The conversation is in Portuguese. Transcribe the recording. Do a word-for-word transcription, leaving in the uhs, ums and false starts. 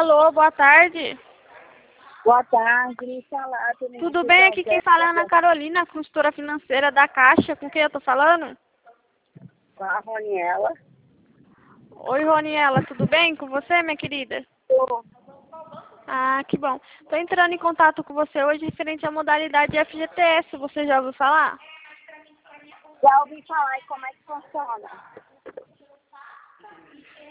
Alô, boa tarde. Boa tarde, falar. Tudo bem? Aqui quem fala é Ana Carolina, consultora financeira da Caixa. Com quem eu tô falando? Com a Roniela. Oi, Roniela, tudo bem com você, minha querida? Tô. Ah, que bom. Tô entrando em contato com você hoje referente à modalidade F G T S. Você já ouviu falar? Já ouvi falar e como é que funciona?